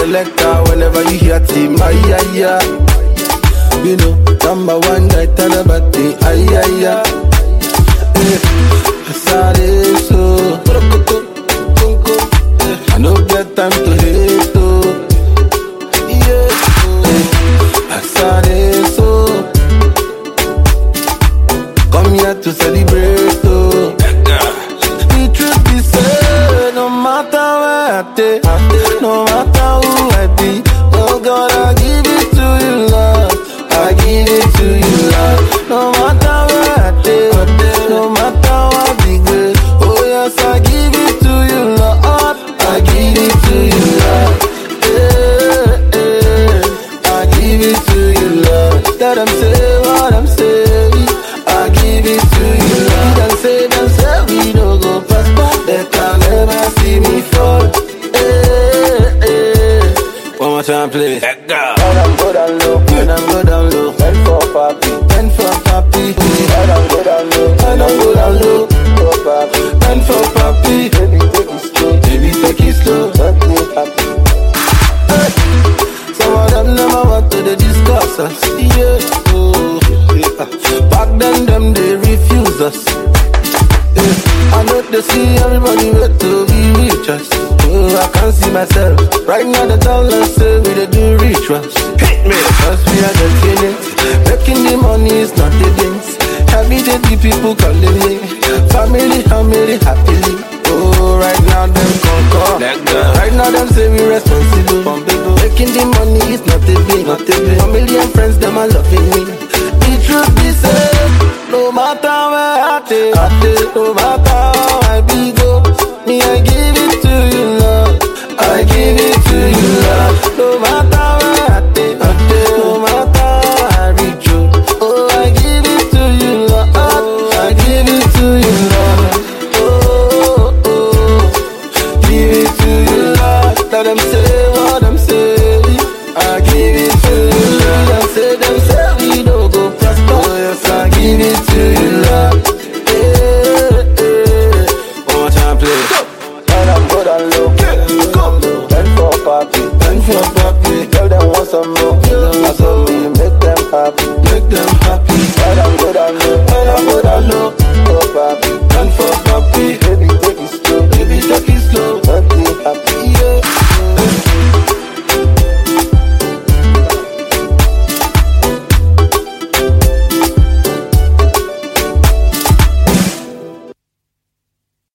selector whenever you hear team. Ay, ay, ay. You know, number one guy tell about the ay, ay, ay. Sorry, so I no get time to hate, oh. Yeah, sorry, so come here to celebrate, oh. The truth be said, no matter where I take, no matter who I be, oh God, I give it to you, Lord. I give it to you, Lord. No matter where I take, no matter what be good, oh yes, I give it to you, Lord. I give it to you, Lord. I give it to you, Lord. Let them say what I'm saying. I give it to you, Lord. Them say we don't go prosper. They can never see me fall. One more time, please. When I'm good and low, when I'm good and low. Pen for papi, pen for papi. When I'm good and low, when I'm good and low. For papi, pen for papi. Baby, take it slow, baby, take it slow. Don't be happy. Some of them never want to discuss us. Yeah, oh, yeah. Back then, them they refuse us. Yeah. I know they see everybody wait to be rich us. Oh, I can't see myself. Right now the dollars say we they do rituals. Hit me, cause we are the feelings. Making the money is not the things. Every day the people calling me. Family, happily. Oh, right now them conquer. Right now them say we responsible. Making the money is not the thing. Family and friends, them are loving me. The truth be said, no matter where I take, no matter how I be go, me I give it to you, Lord. I give it to you, Lord. No matter where I take, no matter how I reach you, oh I give it to you, Lord. I give it to you, Lord. Oh, oh, give it to you, Lord. Let them say what I'm saying. I give it to you, Lord. Them say we don't go prosper. Oh yes, I give it to you, Lord. One more time, please. When I'm good and low, pen for papi, pen for papi. Tell them want some more, I saw me make them happy, make them happy. When I'm good and low, when I'm good and low, for papi, pen for papi. Baby, take it slow, baby, take it